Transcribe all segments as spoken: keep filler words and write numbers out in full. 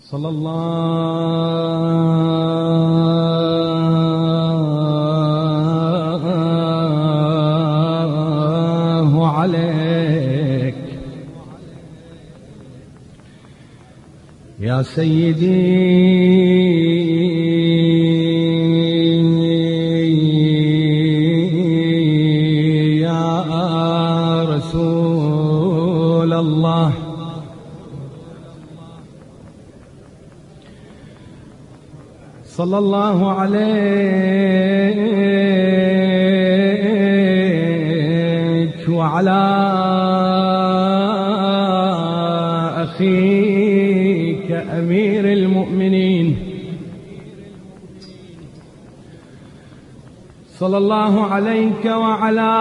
صلى الله عليك يا سيدي يا رسول الله. صلى الله عليك وعلى أخيك أمير المؤمنين. صلى الله عليك وعلى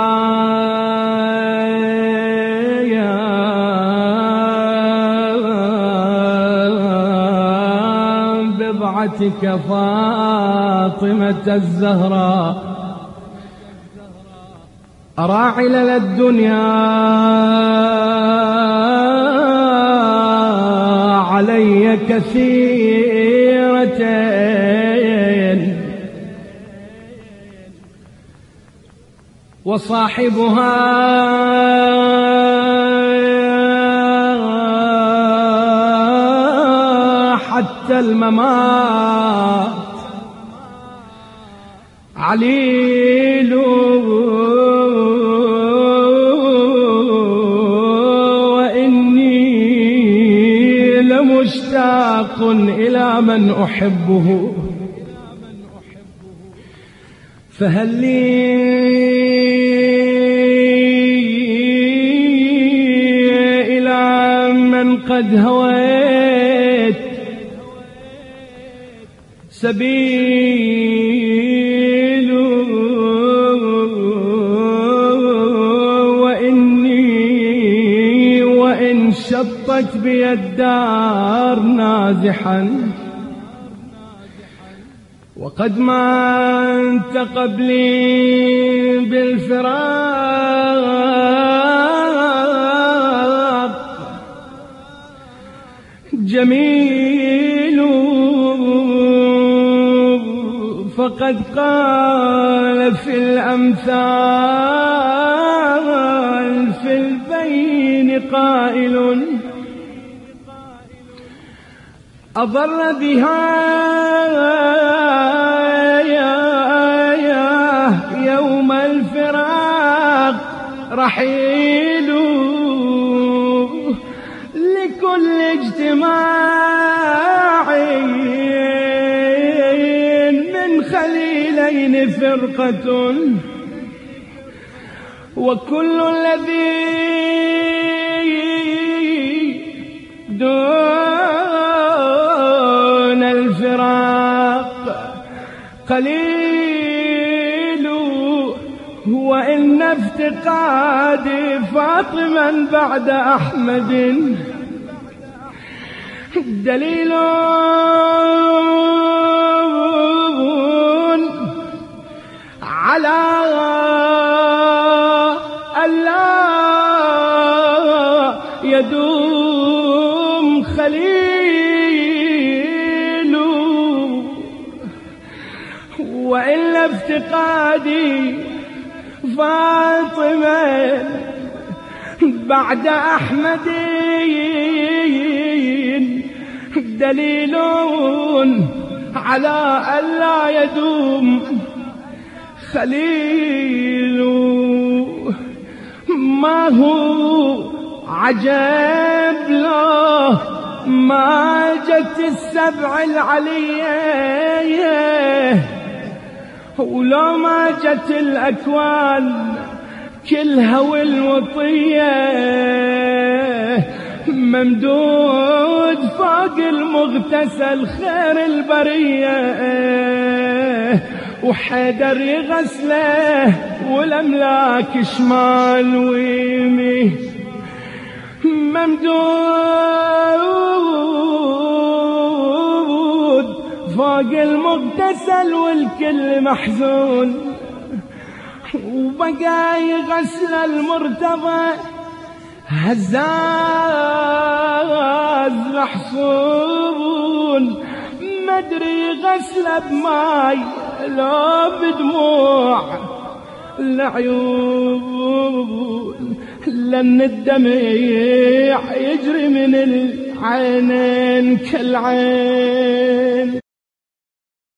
بضعتك فاطمة الزهراء أراعل الدنيا علي كثيرتين وصاحبها حتى الممات عليل وإني لمشتاق إلى من أحبه فهل لي إلى من قد هويت سبيل وإني وإن شطت بي الدار نازحا وقد ما أنت قبلي بالفراق جميل فقد قال في الأمثال في البين قائل أضر بها يوم الفراق رحيل لكل اجتماع من خليلين فرقة وكل الذي دون الفراق قليل وإن افتقادي فاطما بعد أحمد دليل على ألا يدوم خليل وإلا افتقادي فاطمة بعد أحمد دليل على ألا يدوم خليل ما هو عجب له ما جت السبع العلية ولو ما جت الأكوان كلها والوطية ممدود فوق المغتسل خير البرية وحيدر يغسله والأملاك شمال ويمي ممدود فوق المغتسل والكل محزون وبقى يغسل المرتضى هزاز محصور تدري غسله بماي لو بدموع العيون، لأن الدمع يجري من العينين كالعين.